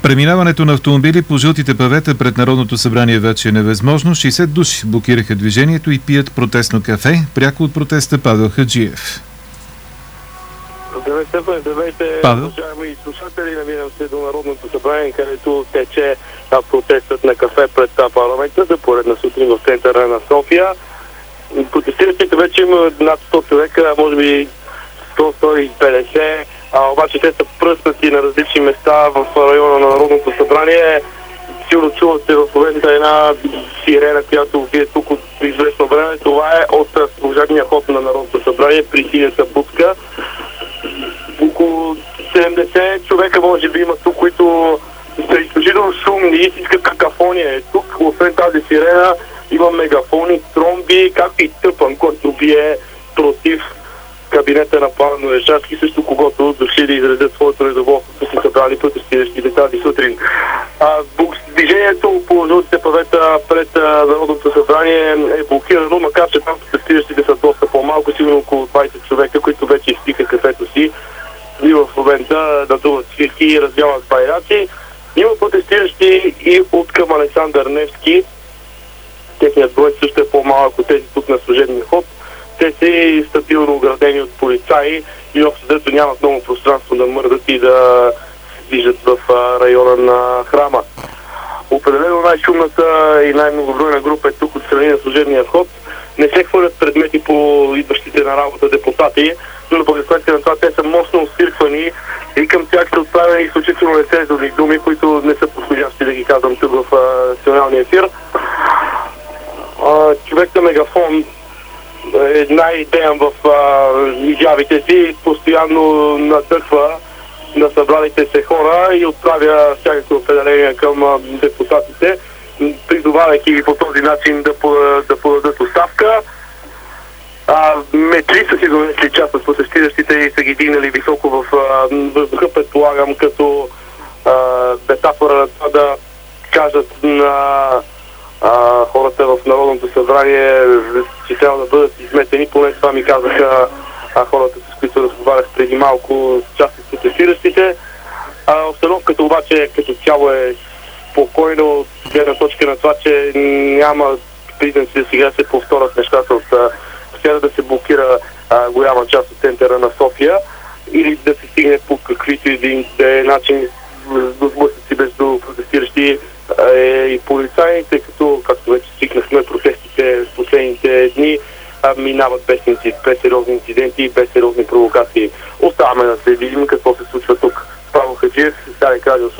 Преминаването на автомобили по жълтите павета пред Народното събрание вече е невъзможно. 60 души блокираха движението и пият протестно кафе. Пряко от протеста Павел Хаджиев. Здравейте, Павел. уважаеми слушатели, намирам се до Народното събрание, където тече протестът на кафе пред парламента за поредна сутрин в центъра на София. Протестиращите вече има над 100 човека, може би 100-150, обаче те са пръснати на различни места в района на Народното събрание. Сигурно чувате в момента една сирена, която вие тук от известно време. Това е от служебния ход на Народното събрание при синята будка. Около 70 човека може би има тук, които са изключително шумни, истинска какафония е тук. Освен тази сирена има мегафони, тромби, както и тъпан, който бие против кабинета на Пламен Орешарски, също когото дошли да изразят своето недоволство, са събрали протестиращите тази сутрин. Движението по жълтите павета пред Народното събрание е блокирано, макар че там протестиращите са доста по-малко, сигурно около 20 човека, които вече изпиха кафето си и в момента надуват свирки и развяват байраци. Има протестиращи и от към Александър Невски. Техният брой също е по-малък от тези тук на служебния ход. Те са стабилно оградени от полицаи и общо дето нямат много пространство да мърдат и да се движат в района на храма. Определено най-шумната и най-многобройна група е тук от страни на служебния ход. Не се хвърлят предмети по идващите на работа депутати, но по следствие на това те са мощно освирквани и към тях са отправени изключително нецензурни думи, които не са подходящи да ги казвам тук в националния ефир. Човек на мегафон е най-идеен в изявите си, постоянно натъква на събралите се хора и отправя всякакви определения към депутатите, призовавайки ги по този начин да подадат оставка. Метли са си донесли част от протестиращите и са ги дигнали високо в въздуха, предполагам, като метафора на това да кажат на хората в Народното събрание, че трябва да бъдат изметени, поне това ми казаха хората, с които разговарях преди малко, част от протестиращите. Обстановката обаче като цяло е спокойно от гледна точка на това, че няма признаци да сега се повторят нещата от вчера да се блокира голяма част от центъра на София или да се стигне по каквито и да е начин до сблъсъци между протестиращи и полицаи, тъй като, както вече свикнахме, протестите в последните дни минават без сериозни инциденти и без сериозни провокации. Оставаме да се видим какво се случва тук. Павел Хаджиев, Старик радио